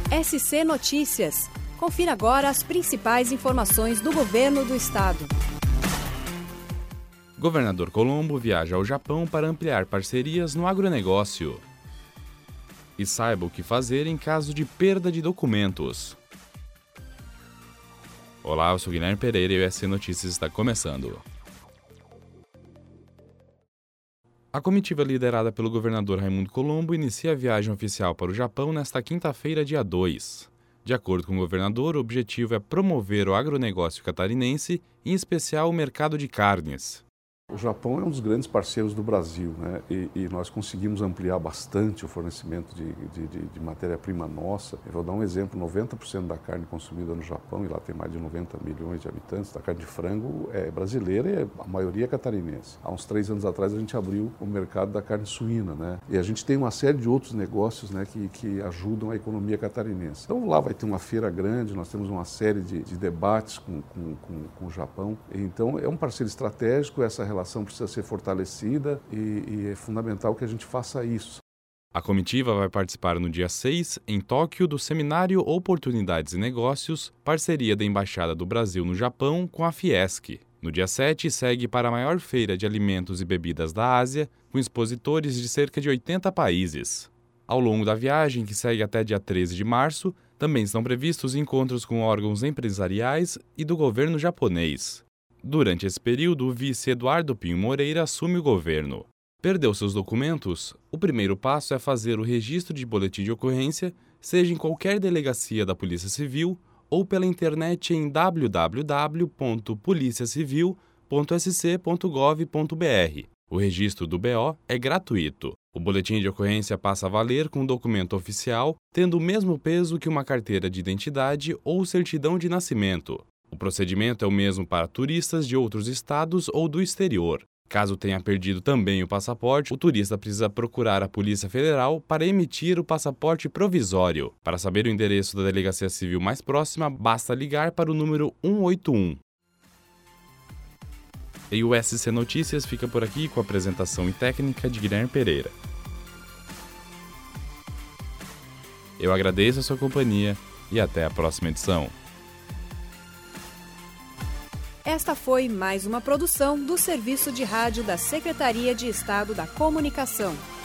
SC Notícias. Confira agora as principais informações do governo do estado. Governador Colombo viaja ao Japão para ampliar parcerias no agronegócio. E saiba o que fazer em caso de perda de documentos. Olá, eu sou Guilherme Pereira e o SC Notícias está começando. A comitiva liderada pelo governador Raimundo Colombo inicia a viagem oficial para o Japão nesta quinta-feira, dia 2. De acordo com o governador, o objetivo é promover o agronegócio catarinense, em especial o mercado de carnes. O Japão é um dos grandes parceiros do Brasil, né? E nós conseguimos ampliar bastante o fornecimento de matéria-prima nossa. Eu vou dar um exemplo, 90% da carne consumida no Japão, e lá tem mais de 90 milhões de habitantes, da carne de frango é brasileira e a maioria é catarinense. Há uns 3 anos atrás a gente abriu o mercado da carne suína, né? E a gente tem uma série de outros negócios, né, que ajudam a economia catarinense. Então lá vai ter uma feira grande, nós temos uma série de debates com o Japão. Então é um parceiro estratégico, essa relação precisa ser fortalecida e é fundamental que a gente faça isso. A comitiva vai participar no dia 6, em Tóquio, do seminário Oportunidades e Negócios, parceria da Embaixada do Brasil no Japão com a Fiesc. No dia 7, segue para a maior feira de alimentos e bebidas da Ásia, com expositores de cerca de 80 países. Ao longo da viagem, que segue até dia 13 de março, também estão previstos encontros com órgãos empresariais e do governo japonês. Durante esse período, o vice Eduardo Pinho Moreira assume o governo. Perdeu seus documentos? O primeiro passo é fazer o registro de boletim de ocorrência, seja em qualquer delegacia da Polícia Civil ou pela internet em www.policiacivil.sc.gov.br. O registro do BO é gratuito. O boletim de ocorrência passa a valer com um documento oficial, tendo o mesmo peso que uma carteira de identidade ou certidão de nascimento. O procedimento é o mesmo para turistas de outros estados ou do exterior. Caso tenha perdido também o passaporte, o turista precisa procurar a Polícia Federal para emitir o passaporte provisório. Para saber o endereço da Delegacia Civil mais próxima, basta ligar para o número 181. E o SC Notícias fica por aqui com a apresentação e técnica de Guilherme Pereira. Eu agradeço a sua companhia e até a próxima edição. Esta foi mais uma produção do Serviço de Rádio da Secretaria de Estado da Comunicação.